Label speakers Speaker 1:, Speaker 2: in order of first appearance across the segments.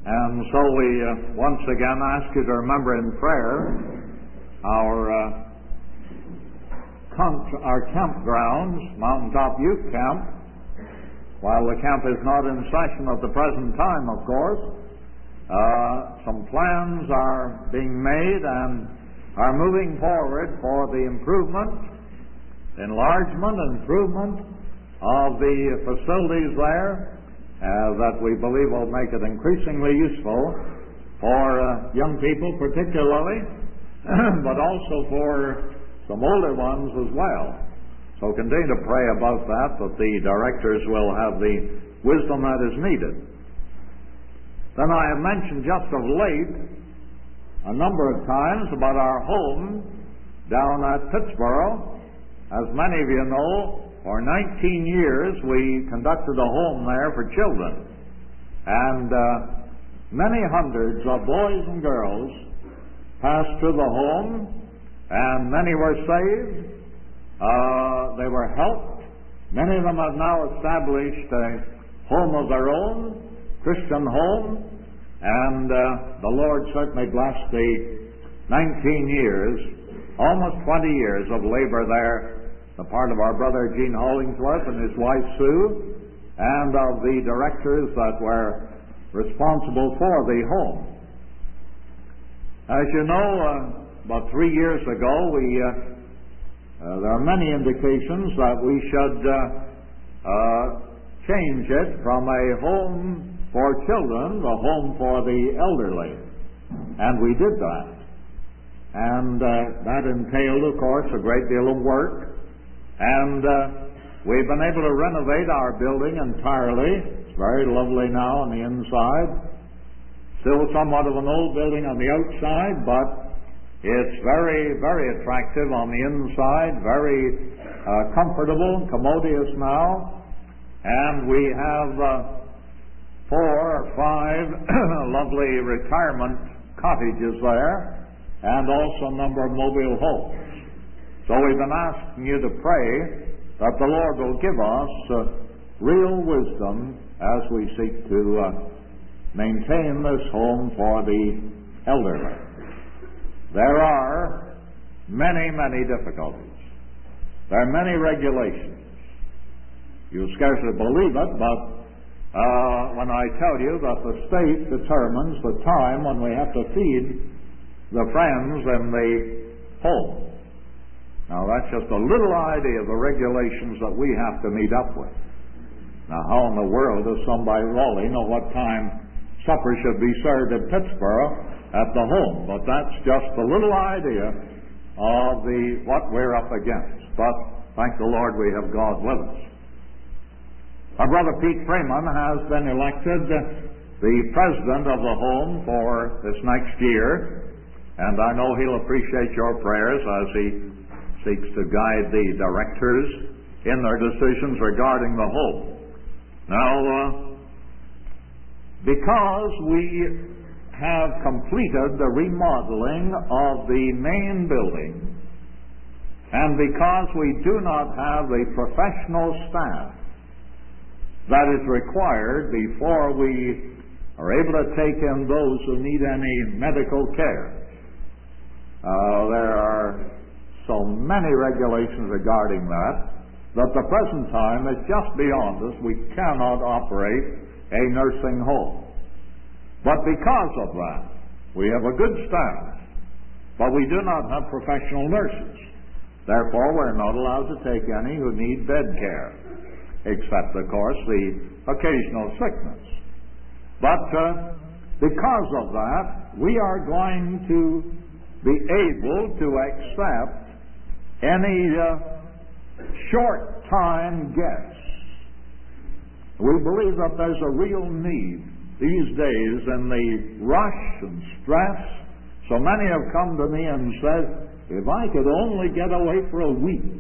Speaker 1: And so we once again ask you to remember in prayer our campgrounds, Mountaintop Youth Camp. While the camp is not in session at the present time, of course, some plans are being made and are moving forward for the enlargement, improvement of the facilities there that we believe will make it increasingly useful for young people particularly, but also for some older ones as well. So continue to pray about that the directors will have the wisdom that is needed. Then I have mentioned just of late a number of times about our home down at Pittsboro. As many of you know, for 19 years we conducted a home there for children. And many hundreds of boys and girls passed through the home, and many were saved. They were helped. Many of them have now established a home of their own, Christian home, and the Lord certainly blessed the 19 years, almost 20 years of labor there, the part of our brother Gene Hollingsworth and his wife Sue, and of the directors that were responsible for the home. As you know, about 3 years ago, there are many indications that we should change it from a home for children to a home for the elderly. And we did that. And that entailed, of course, a great deal of work. And we've been able to renovate our building entirely. It's very lovely now on the inside. Still somewhat of an old building on the outside, but it's very, very attractive on the inside, very comfortable and commodious now. And we have 4 or 5 lovely retirement cottages there, and also a number of mobile homes. So we've been asking you to pray that the Lord will give us real wisdom as we seek to maintain this home for the elderly. There are many, many difficulties. There are many regulations. You'll scarcely believe it, but when I tell you that the state determines the time when we have to feed the friends in the home. Now that's just a little idea of the regulations that we have to meet up with. Now how in the world does somebody really know what time supper should be served in Pittsboro at the home? But that's just a little idea of what we're up against. But thank the Lord we have God with us. Our brother Pete Freeman has been elected the president of the home for this next year, and I know he'll appreciate your prayers as he seeks to guide the directors in their decisions regarding the home. Now, because we have completed the remodeling of the main building, and because we do not have the professional staff that is required before we are able to take in those who need any medical care, there are so many regulations regarding that the present time is just beyond us. We cannot operate a nursing home. But because of that, we have a good staff, but we do not have professional nurses. Therefore, we're not allowed to take any who need bed care, except, of course, the occasional sickness. But because of that, we are going to be able to accept any short-time guests. We believe that there's a real need these days in the rush and stress. So many have come to me and said, if I could only get away for a week,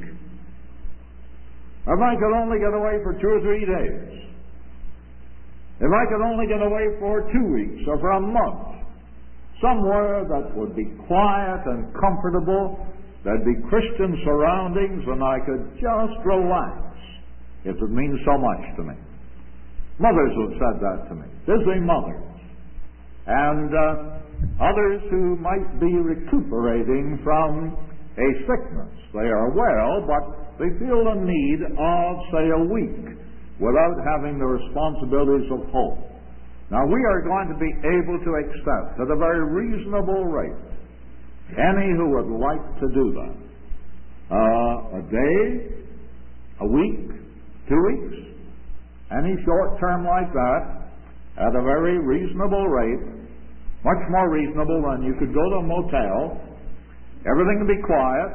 Speaker 1: if I could only get away for 2 or 3 days, if I could only get away for 2 weeks or for a month, somewhere that would be quiet and comfortable, there'd be Christian surroundings, and I could just relax. It would mean so much to me. Mothers have said that to me. Busy mothers. and others who might be recuperating from a sickness. They are well, but they feel the need of, say, a week without having the responsibilities of home. Now, we are going to be able to accept at a very reasonable rate any who would like to do that. A day, a week, 2 weeks, any short term like that at a very reasonable rate, much more reasonable than you could go to a motel. Everything would be quiet.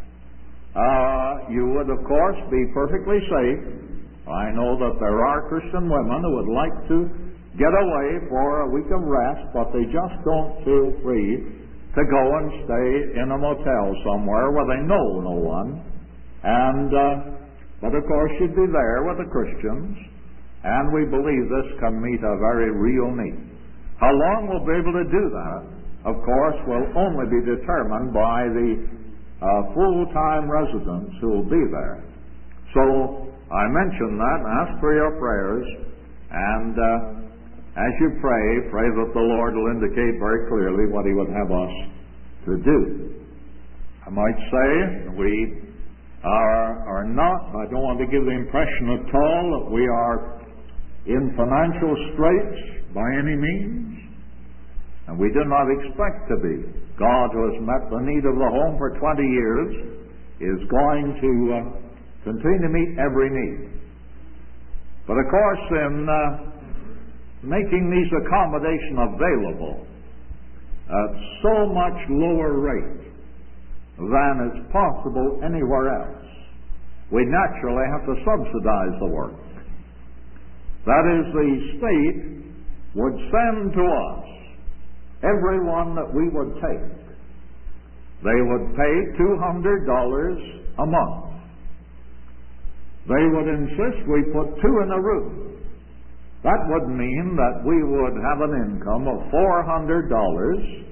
Speaker 1: You would, of course, be perfectly safe. I know that there are Christian women who would like to get away for a week of rest, but they just don't feel free to go and stay in a motel somewhere where they know no one. And but of course you'd be there with the Christians, and we believe this can meet a very real need. How long we'll be able to do that, of course, will only be determined by the full-time residents who will be there. So I mention that and ask for your prayers, and as you pray that the Lord will indicate very clearly what He would have us to do. I might say we are not, I don't want to give the impression at all that we are in financial straits by any means, and we do not expect to be. God, who has met the need of the home for 20 years, is going to continue to meet every need. But of course, in making these accommodations available at so much lower rate than is possible anywhere else, we naturally have to subsidize the work. That is, the state would send to us everyone that we would take. They would pay $200 a month. They would insist we put 2 in a room. That would mean that we would have an income of $400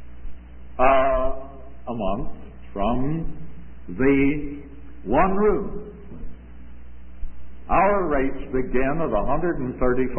Speaker 1: a month from the one room. Our rates begin at $135,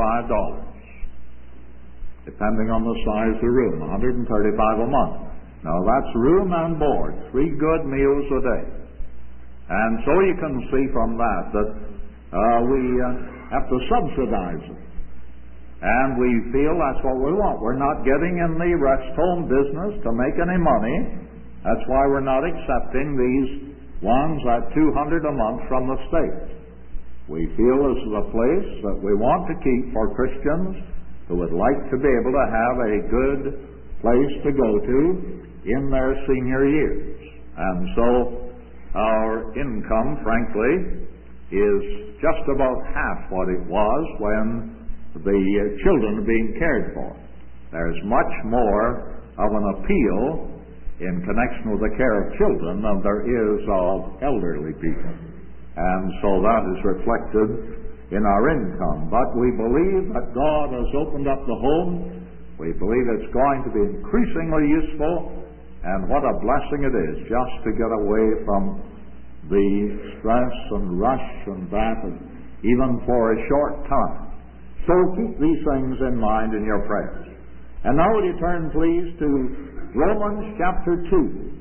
Speaker 1: depending on the size of the room, $135 a month. Now that's room and board, 3 good meals a day. And so you can see from that we have to subsidize it. And we feel that's what we want. We're not getting in the rest home business to make any money. That's why we're not accepting these ones at $200 a month from the state. We feel this is a place that we want to keep for Christians who would like to be able to have a good place to go to in their senior years. And so our income, frankly, is just about half what it was when the children are being cared for. There's much more of an appeal in connection with the care of children than there is of elderly people. And so that is reflected in our income. But we believe that God has opened up the home. We believe it's going to be increasingly useful, and what a blessing it is just to get away from the stress and rush and that, even for a short time. So keep these things in mind in your prayers. And now would you turn, please, to Romans chapter 2.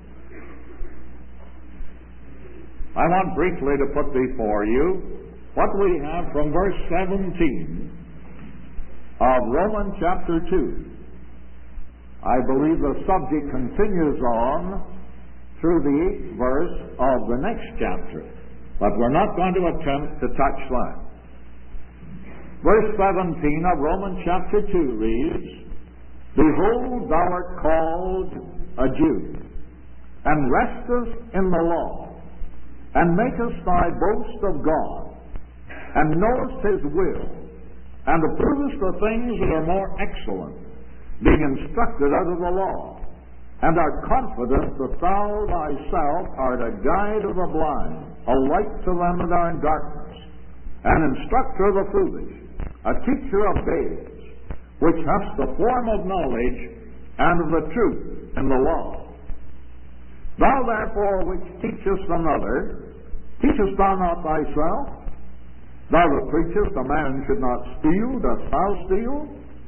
Speaker 1: I want briefly to put before you what we have from verse 17 of Romans chapter 2. I believe the subject continues on through the 8th verse of the next chapter, but we're not going to attempt to touch that. Verse 17 of Romans chapter 2 reads, Behold, thou art called a Jew, and restest in the law, and makest thy boast of God, and knowest His will, and approvest the things that are more excellent, being instructed out of the law, and art confident that thou thyself art a guide of the blind, a light to them that are in darkness, an instructor of the foolish, a teacher of babes, which hast the form of knowledge and of the truth in the law. Thou therefore which teachest another, teachest thou not thyself? Thou that preachest a man should not steal, dost thou steal?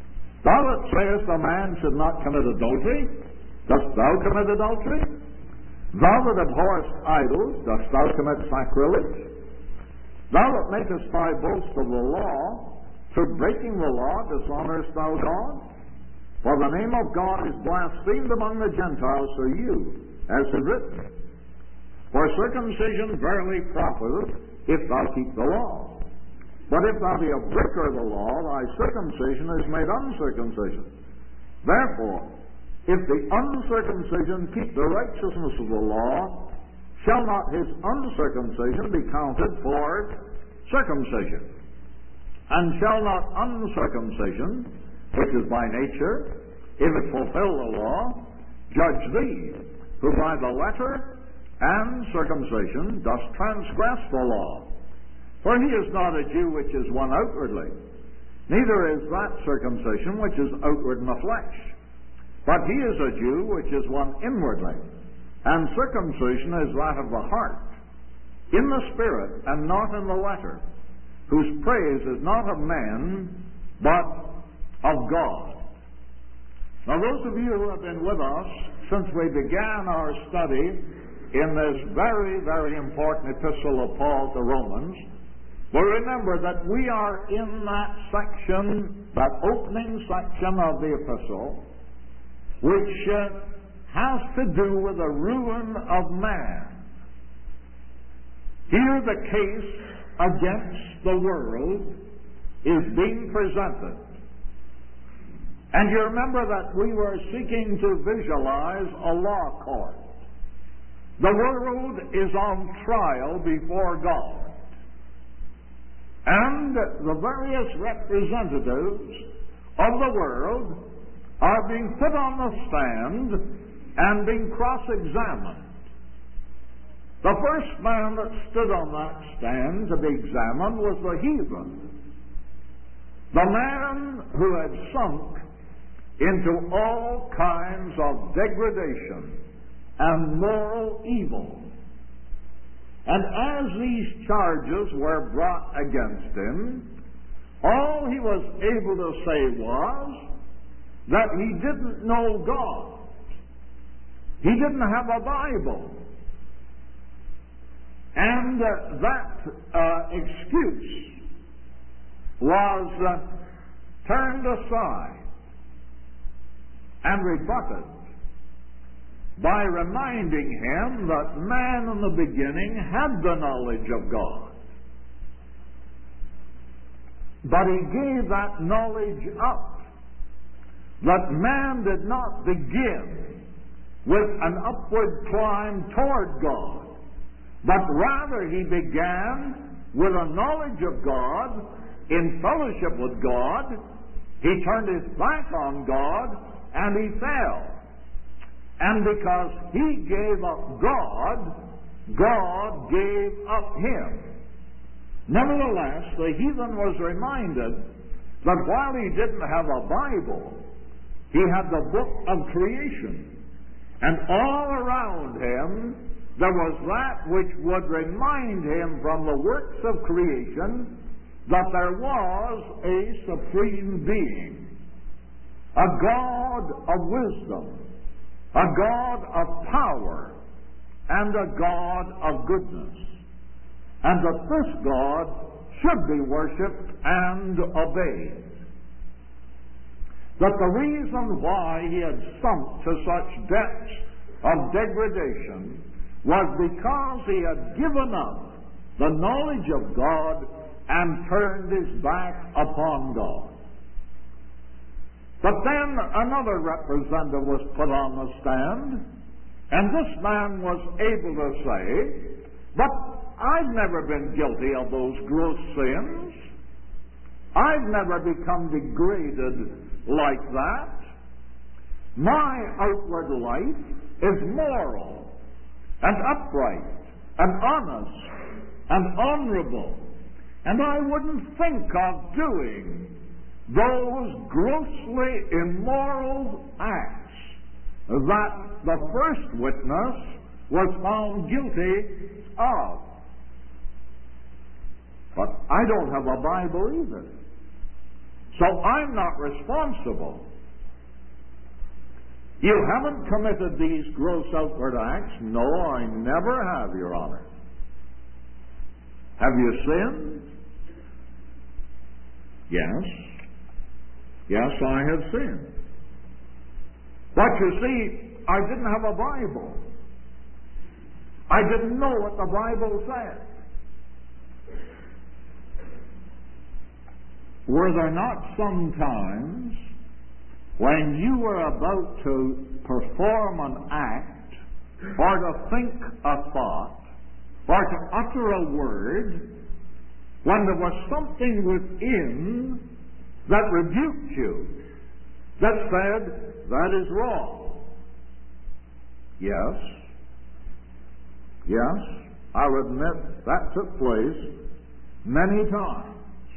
Speaker 1: Thou that sayest a man should not commit adultery, dost thou commit adultery? Thou that abhorrest idols, dost thou commit sacrilege? Thou that makest thy boast of the law, through breaking the law dishonorest thou God? For the name of God is blasphemed among the Gentiles through you, as is written. For circumcision verily profiteth, if thou keep the law. But if thou be a breaker of the law, thy circumcision is made uncircumcision. Therefore, if the uncircumcision keep the righteousness of the law, shall not his uncircumcision be counted for circumcision? And shall not uncircumcision, which is by nature, if it fulfill the law, judge thee, who by the letter and circumcision dost transgress the law? For he is not a Jew which is one outwardly, neither is that circumcision which is outward in the flesh. But he is a Jew which is one inwardly, and circumcision is that of the heart, in the spirit and not in the letter, whose praise is not of men, but of God. Now those of you who have been with us since we began our study in this very, very important epistle of Paul to Romans, will remember that we are in that section, that opening section of the epistle, which has to do with the ruin of man. Here the case against the world is being presented. And you remember that we were seeking to visualize a law court. The world is on trial before God. And the various representatives of the world are being put on the stand and being cross-examined. The first man that stood on that stand to be examined was the heathen, the man who had sunk into all kinds of degradation and moral evil. And as these charges were brought against him, all he was able to say was that he didn't know God. He didn't have a Bible. And that excuse was turned aside and rebutted by reminding him that man in the beginning had the knowledge of God. But he gave that knowledge up. That man did not begin with an upward climb toward God, but rather he began with a knowledge of God, in fellowship with God. He turned his back on God and he fell. And because he gave up God, God gave up him. Nevertheless, the heathen was reminded that while he didn't have a Bible, he had the book of creation. And all around him, there was that which would remind him from the works of creation that there was a supreme being, a God of wisdom, a God of power, and a God of goodness, and that this God should be worshipped and obeyed. That the reason why he had sunk to such depths of degradation was because he had given up the knowledge of God and turned his back upon God. But then another representative was put on the stand, and this man was able to say, but I've never been guilty of those gross sins. I've never become degraded like that. My outward life is moral and upright and honest and honorable, and I wouldn't think of doing those grossly immoral acts that the first witness was found guilty of. But I don't have a Bible either. So I'm not responsible. You haven't committed these gross outward acts. No, I never have, Your Honor. Have you sinned? Yes. Yes, I have sinned. But you see, I didn't have a Bible. I didn't know what the Bible said. Were there not some times when you were about to perform an act, or to think a thought, or to utter a word, when there was something within that rebuked you, that said, that is wrong? Yes. Yes, I'll admit that took place many times.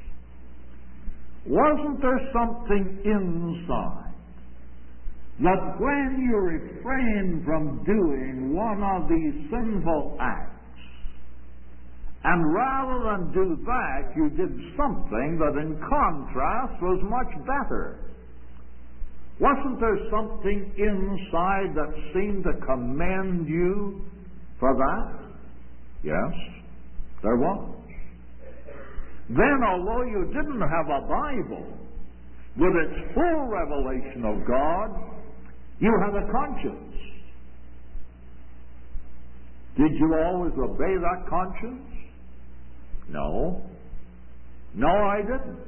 Speaker 1: Wasn't there something inside that when you refrained from doing one of these sinful acts, and rather than do that, you did something that in contrast was much better? Wasn't there something inside that seemed to commend you for that? Yes, there was. Then, although you didn't have a Bible with its full revelation of God, you had a conscience. Did you always obey that conscience? No. No, I didn't.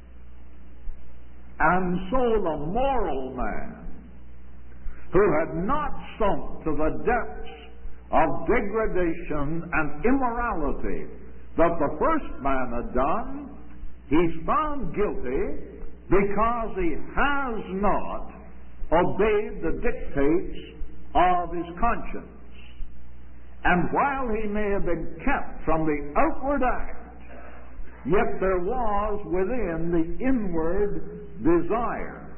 Speaker 1: And so the moral man, who had not sunk to the depths of degradation and immorality that the first man had done, he's found guilty because he has not obeyed the dictates of his conscience. And while he may have been kept from the outward act, yet there was within the inward desire.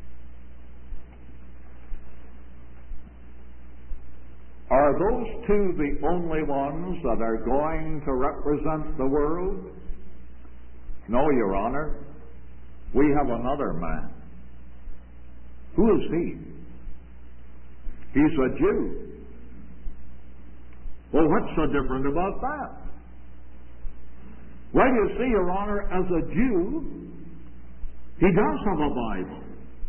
Speaker 1: Are those two the only ones that are going to represent the world? No, Your Honor. We have another man. Who is he? He's a Jew. Well, what's so different about that? Well, you see, Your Honor, as a Jew, he does have a Bible.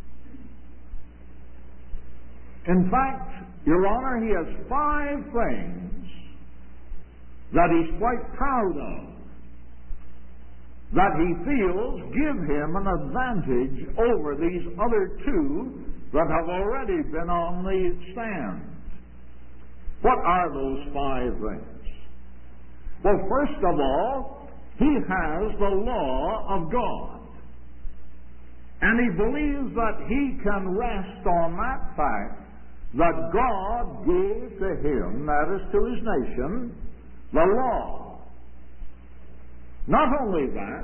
Speaker 1: In fact, Your Honor, he has 5 things that he's quite proud of, that he feels give him an advantage over these other 2 that have already been on the stand. What are those 5 things? Well, first of all, he has the law of God. And he believes that he can rest on that fact that God gave to him, that is to his nation, the law. Not only that,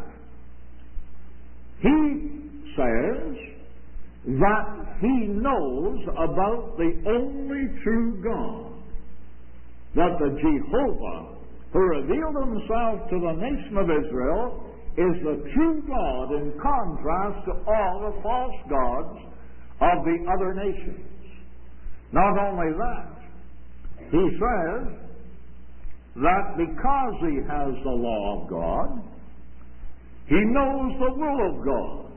Speaker 1: he says that he knows about the only true God, that the Jehovah who revealed himself to the nation of Israel is the true God in contrast to all the false gods of the other nations. Not only that, he says that because he has the law of God, he knows the will of God.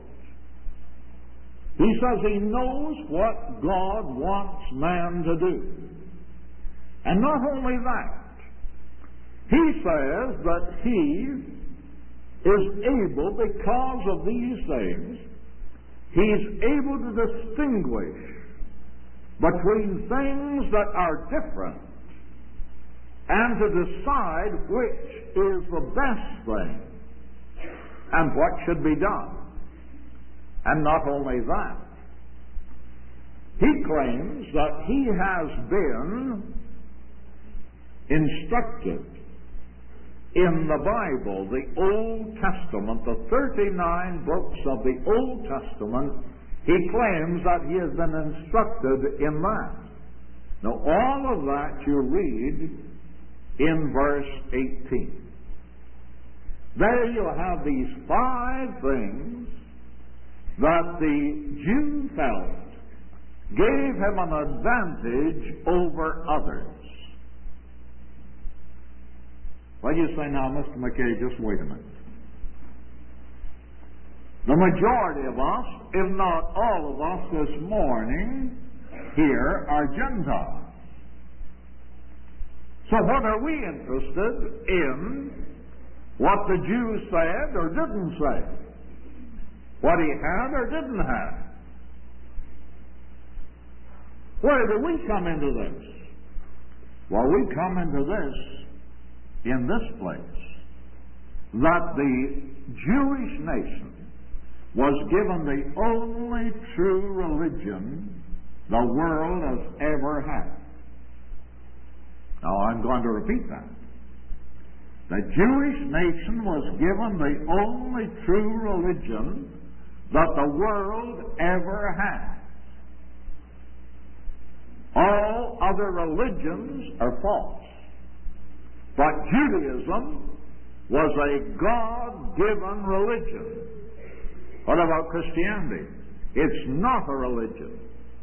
Speaker 1: He says he knows what God wants man to do. And not only that, he says that he is able, because of these things, he's able to distinguish between things that are different and to decide which is the best thing and what should be done. And not only that, he claims that he has been instructed in the Bible, the Old Testament, the 39 books of the Old Testament. He claims that he has been instructed in that. Now, all of that you read in verse 18. There you have these 5 things that the Jew felt gave him an advantage over others. Well, you say, now, Mr. McKay, just wait a minute. The majority of us, if not all of us this morning, here are Gentiles. So what are we interested in? What the Jews said or didn't say? What he had or didn't have? Where do we come into this? Well, we come into this in this place, that the Jewish nation was given the only true religion the world has ever had. Now, I'm going to repeat that. The Jewish nation was given the only true religion that the world ever had. All other religions are false. But Judaism was a God-given religion. What about Christianity? It's not a religion.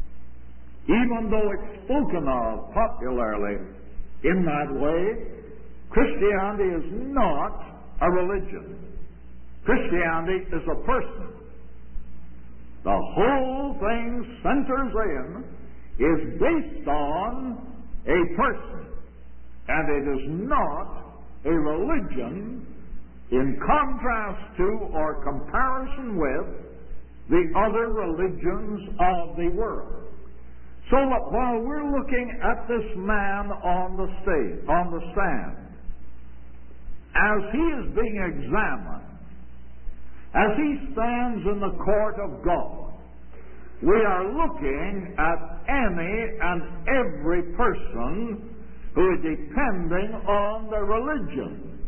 Speaker 1: Even though it's spoken of popularly in that way, Christianity is not a religion. Christianity is a person. The whole thing centers in, is based on a person. And it is not a religion in contrast to or comparison with the other religions of the world. So that while we're looking at this man on the stage, on the stand, as he is being examined, as he stands in the court of God, we are looking at any and every person who is depending on their religion.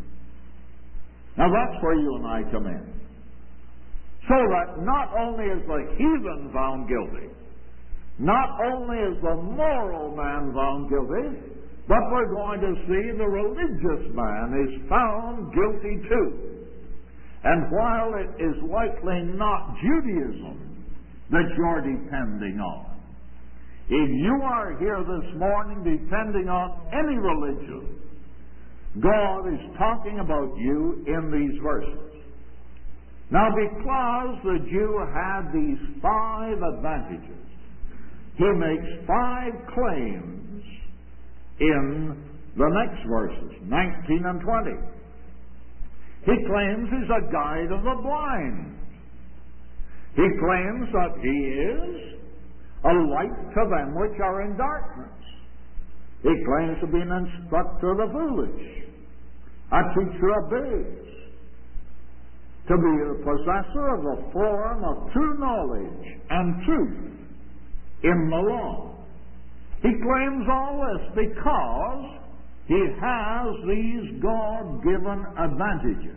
Speaker 1: Now that's where you and I come in. So that not only is the heathen found guilty, not only is the moral man found guilty, but we're going to see the religious man is found guilty too. And while it is likely not Judaism that you're depending on, if you are here this morning depending on any religion, God is talking about you in these verses. Now, because the Jew had these 5 advantages, he makes 5 claims in the next verses, 19 and 20. He claims he's a guide of the blind. He claims that he is a light to them which are in darkness. He claims to be an instructor of the foolish, a teacher of babes, to be the possessor of the form of true knowledge and truth in the law. He claims all this because he has these God-given advantages.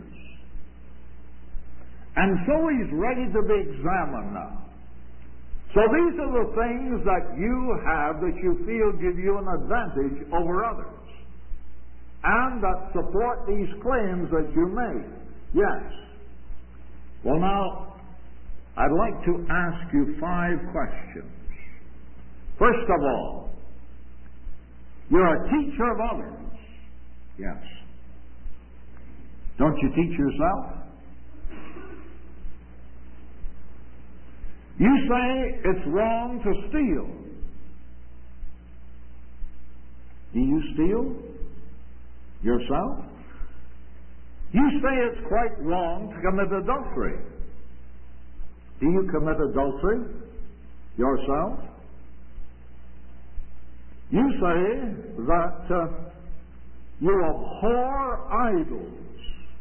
Speaker 1: And so he's ready to be examined now. So these are the things that you have that you feel give you an advantage over others, and that support these claims that you make. Yes. Well, now, I'd like to ask you 5 questions. First of all, you're a teacher of others. Yes. Don't you teach yourself? You say it's wrong to steal. Do you steal yourself? You say it's quite wrong to commit adultery. Do you commit adultery yourself? You say that you abhor idols.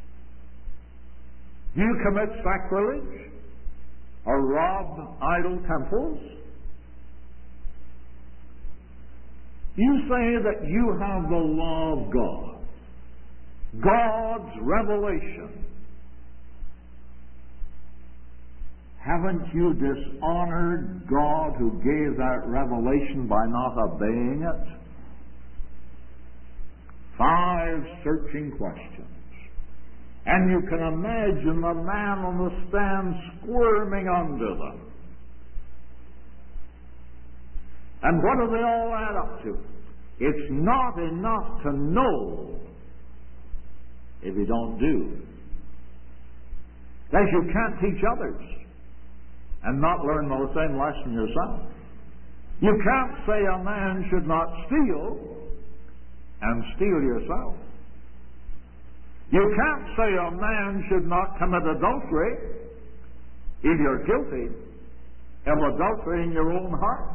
Speaker 1: Do you commit sacrilege or rob idol temples? You say that you have the law of God, God's revelation. Haven't you dishonored God who gave that revelation by not obeying it? 5 searching questions. And you can imagine the man on the stand squirming under them. And what do they all add up to? It's not enough to know if you don't do. As you can't teach others and not learn the same lesson yourself. You can't say a man should not steal and steal yourself. You can't say a man should not commit adultery if you're guilty of adultery in your own heart.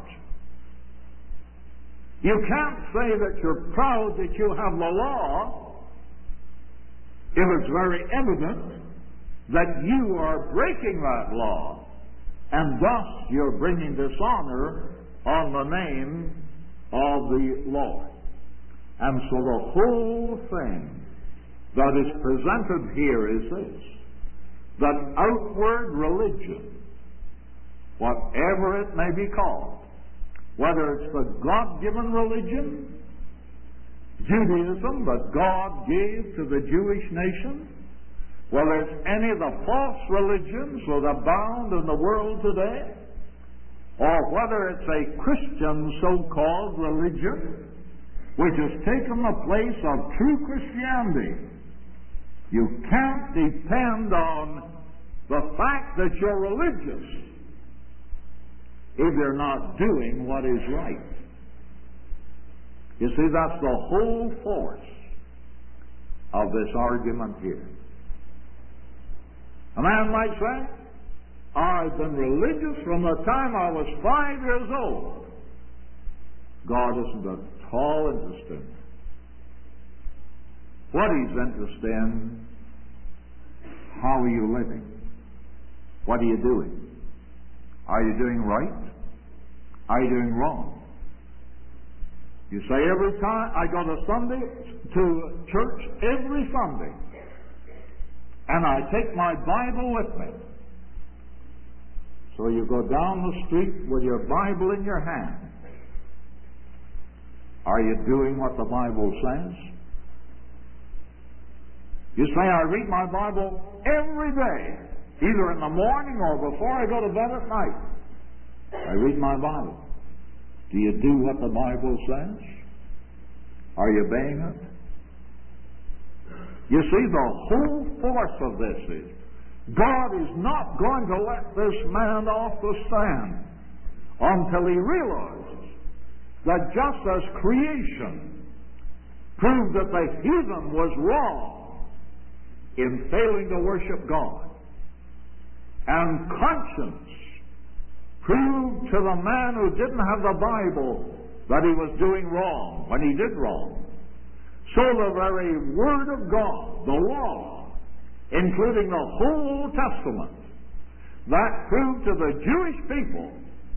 Speaker 1: You can't say that you're proud that you have the law if it's very evident that you are breaking that law, and thus you're bringing dishonor on the name of the Lord. And so the whole thing that is presented here is this, that outward religion, whatever it may be called, whether it's the God-given religion, Judaism that God gave to the Jewish nation, whether it's any of the false religions that abound in the world today, or whether it's a Christian so-called religion which has taken the place of true Christianity, you can't depend on the fact that you're religious if you're not doing what is right. You see, that's the whole force of this argument here. A man might say, I've been religious from the time I was 5 years old. God isn't at all interested in that. What He's interested in, how are you living? What are you doing? Are you doing right? Are you doing wrong? You say, every time I go to church every Sunday, and I take my Bible with me. So you go down the street with your Bible in your hand. Are you doing what the Bible says? You say, I read my Bible every day, either in the morning or before I go to bed at night. I read my Bible. Do you do what the Bible says? Are you obeying it? You see, the whole force of this is, God is not going to let this man off the stand until he realizes that just as creation proved that the heathen was wrong in failing to worship God, and conscience proved to the man who didn't have the Bible that he was doing wrong when he did wrong, so the very Word of God, the law, including the whole Testament, that proved to the Jewish people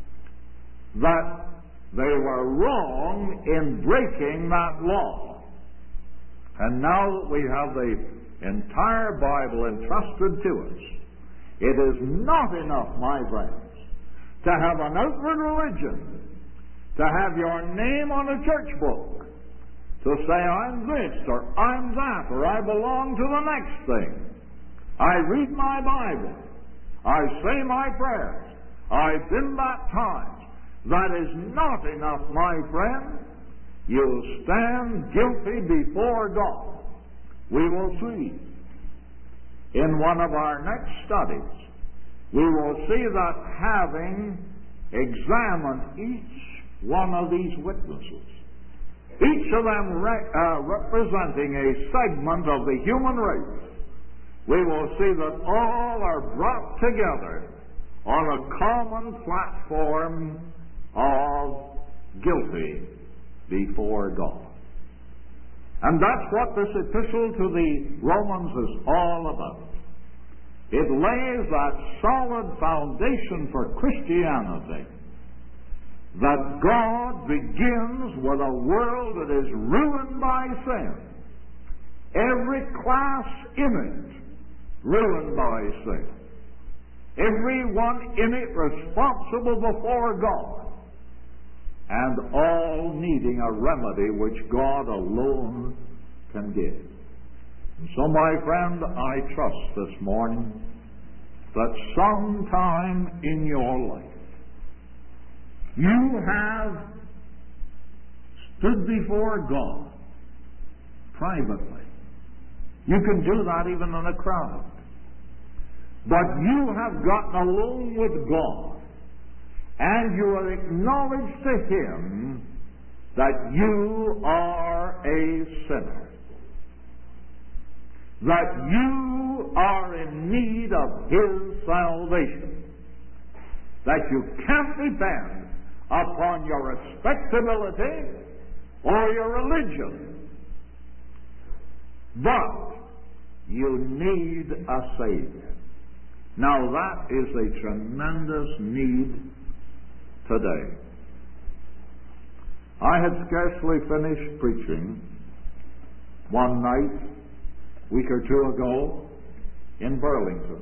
Speaker 1: that they were wrong in breaking that law. And now that we have the entire Bible entrusted to us, it is not enough, my friends, to have an outward religion, to have your name on a church book, to say, I'm this, or I'm that, or I belong to the next thing. I read my Bible. I say my prayers. I've been baptized. That is not enough, my friend. You'll stand guilty before God. We will see. In one of our next studies, we will see that having examined each one of these witnesses, each of them representing a segment of the human race, we will see that all are brought together on a common platform of guilty before God. And that's what this epistle to the Romans is all about. It lays that solid foundation for Christianity, that God begins with a world that is ruined by sin. Every class in it ruined by sin. Everyone in it responsible before God, and all needing a remedy which God alone can give. So, my friend, I trust this morning that sometime in your life you have stood before God privately. You can do that even in a crowd. But you have gotten alone with God, and you have acknowledged to Him that you are a sinner, that you are in need of His salvation, that you can't depend upon your respectability or your religion, but you need a Savior. Now that is a tremendous need today. I had scarcely finished preaching one night, a week or two ago, in Burlington,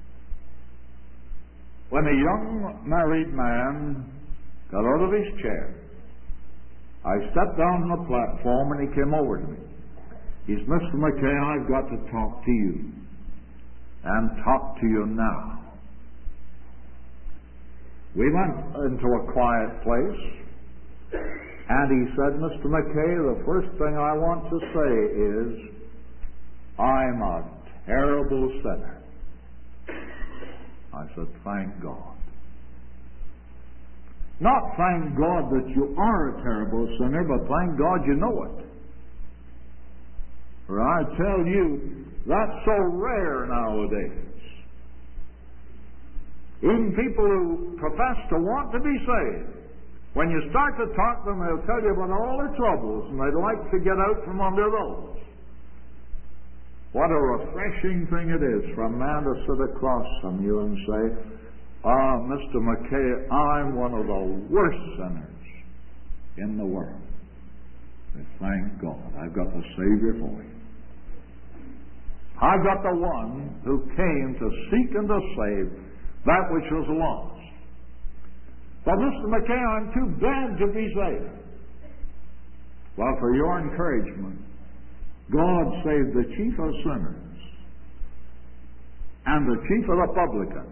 Speaker 1: when a young married man got out of his chair. I stepped down on the platform and he came over to me. He said, "Mr. McKay, I've got to talk to you, and talk to you now." We went into a quiet place, and he said, "Mr. McKay, the first thing I want to say is, I'm a terrible sinner." I said, "Thank God." Not thank God that you are a terrible sinner, but thank God you know it. For I tell you, that's so rare nowadays. Even people who profess to want to be saved, when you start to talk to them, they'll tell you about all their troubles, and they'd like to get out from under those. What a refreshing thing it is for a man to sit across from you and say, Mr. McKay, I'm one of the worst sinners in the world. But thank God, I've got the Savior for you. I've got the one who came to seek and to save that which was lost. But Mr. McKay, I'm too bad to be saved. Well, for your encouragement, God saved the chief of sinners and the chief of the publicans.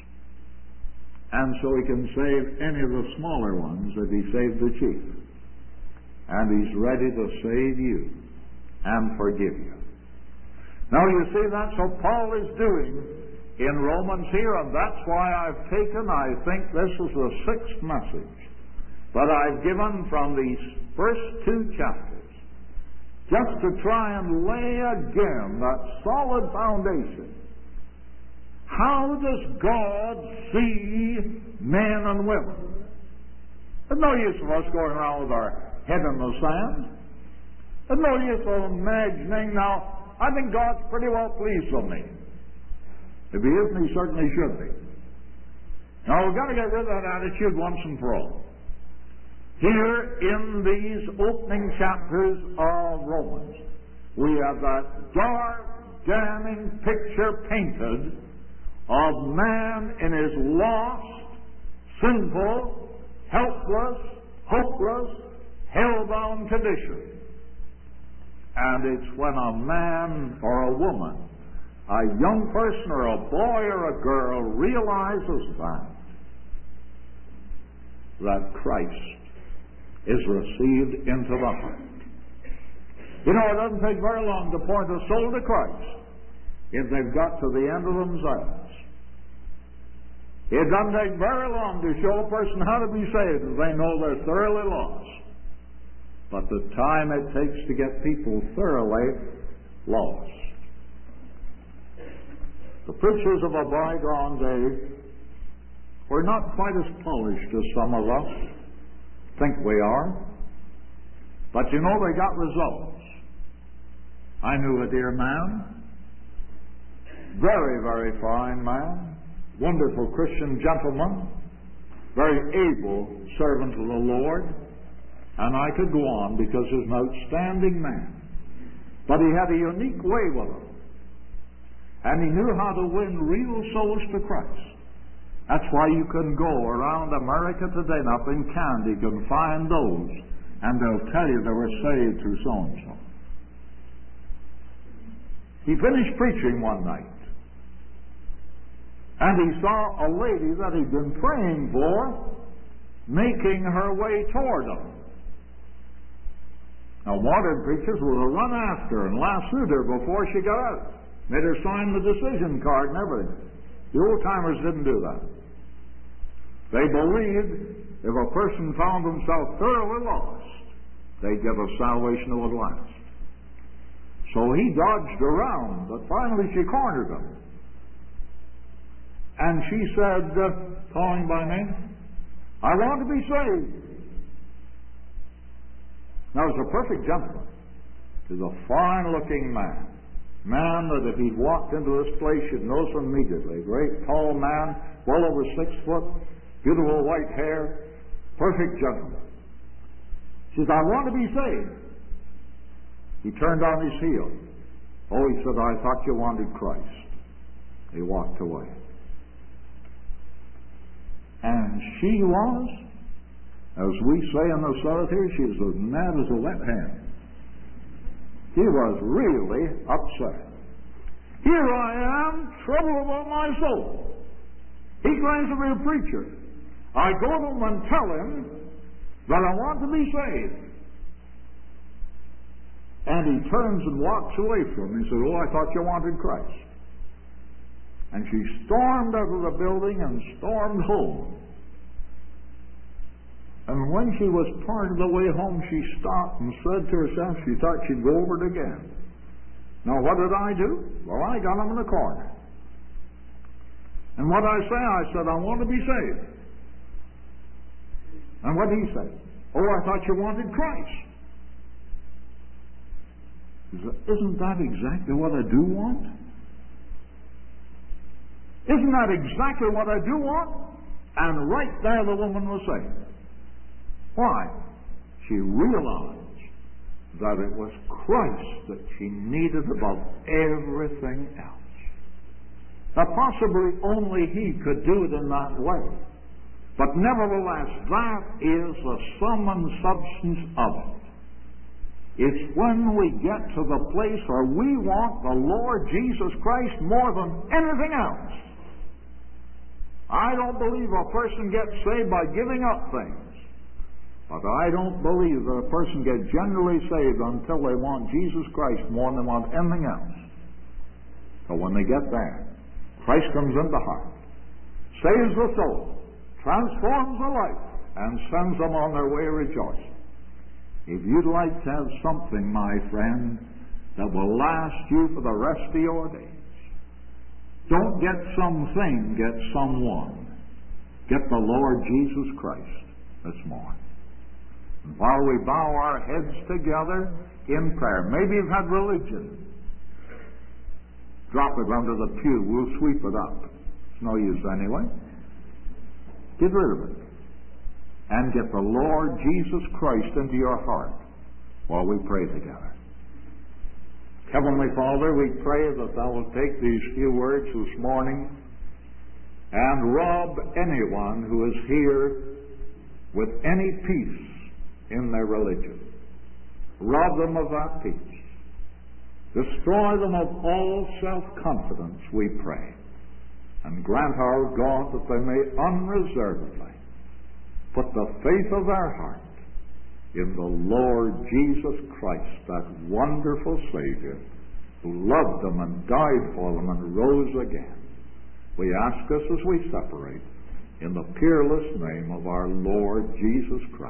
Speaker 1: And so He can save any of the smaller ones if He saved the chief. And He's ready to save you and forgive you. Now you see, that's what Paul is doing in Romans here, and that's why I've taken, I think this is the 6th message that I've given from these first 2 chapters, just to try and lay again that solid foundation. How does God see men and women? There's no use of us going around with our head in the sand. There's no use of imagining, now, I think God's pretty well pleased with me. If He isn't, He certainly should be. Now, we've got to get rid of that attitude once and for all. Here in these opening chapters of Romans, we have that dark, damning picture painted of man in his lost, sinful, helpless, hopeless, hell-bound condition. And it's when a man or a woman, a young person or a boy or a girl realizes that Christ is received into the heart. You know, it doesn't take very long to point a soul to Christ if they've got to the end of themselves. It doesn't take very long to show a person how to be saved if they know they're thoroughly lost. But the time it takes to get people thoroughly lost. The preachers of a bygone day were not quite as polished as some of us think we are. But you know, they got results. I knew a dear man, very, very fine man, wonderful Christian gentleman, very able servant of the Lord, and I could go on because he's an outstanding man. But he had a unique way with him, and he knew how to win real souls to Christ. That's why you can go around America today, and up in Canada, you can find those, and they'll tell you they were saved through so-and-so. He finished preaching one night, and he saw a lady that he'd been praying for making her way toward him. Now, wanted preachers would have run after her and lassoed her before she got out. Made her sign the decision card and everything. The old-timers didn't do that. They believed if a person found himself thoroughly lost, they'd get a salvation that would last. So he dodged around, but finally she cornered him. And she said, calling by name, "I want to be saved." Now, he was a perfect gentleman. He was a fine-looking man. Man that if he'd walked into this place, you'd know him immediately. A great, tall man, well over 6 foot, beautiful white hair, perfect gentleman. She said, "I want to be saved." He turned on his heel. Oh, he said, "I thought you wanted Christ." He walked away. And she was, as we say in the South here, she was as mad as a wet hen. He was really upset. Here I am, trouble about my soul. He claims to be a preacher. I go to him and tell him that I want to be saved. And he turns and walks away from me and says, "Oh, I thought you wanted Christ." And she stormed out of the building and stormed home. And when she was part of the way home, she stopped and said to herself she thought she'd go over it again. Now, what did I do? Well, I got him in the corner. And what I said, "I want to be saved." And what did he say? "Oh, I thought you wanted Christ." He said, "Isn't that exactly what I do want? Isn't that exactly what I do want?" And right there the woman was saved. Why? She realized that it was Christ that she needed above everything else. Now, possibly only He could do it in that way. But nevertheless, that is the sum and substance of it. It's when we get to the place where we want the Lord Jesus Christ more than anything else. I don't believe a person gets saved by giving up things. But I don't believe that a person gets generally saved until they want Jesus Christ more than they want anything else. So when they get there, Christ comes into the heart, saves the soul, transforms the life, and sends them on their way rejoicing. If you'd like to have something, my friend, that will last you for the rest of your days, don't get something, get someone. Get the Lord Jesus Christ this morning. And while we bow our heads together in prayer, maybe you've had religion. Drop it under the pew. We'll sweep it up. It's no use anyway. Get rid of it. And get the Lord Jesus Christ into your heart while we pray together. Heavenly Father, we pray that Thou will take these few words this morning and rob anyone who is here with any peace in their religion. Rob them of that peace. Destroy them of all self-confidence, we pray. And grant our God that they may unreservedly put the faith of their heart in the Lord Jesus Christ, that wonderful Savior who loved them and died for them and rose again. We ask this as we separate in the peerless name of our Lord Jesus Christ.